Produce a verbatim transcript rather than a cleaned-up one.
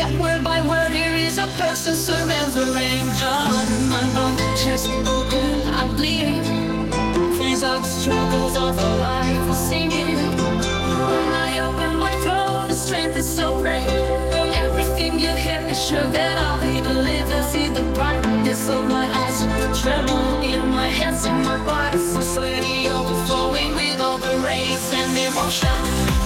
step word by word. Here is a person surrendering. On my own chest, broken, I'm bleeding. These are the struggles of a life singing. When I open my throat, the strength is so great. Everything you hear is sure that I'll be delivered. See the brightness of my eyes, the tremble in my hands and my body, so sweaty, overflowing with all the rays and emotion.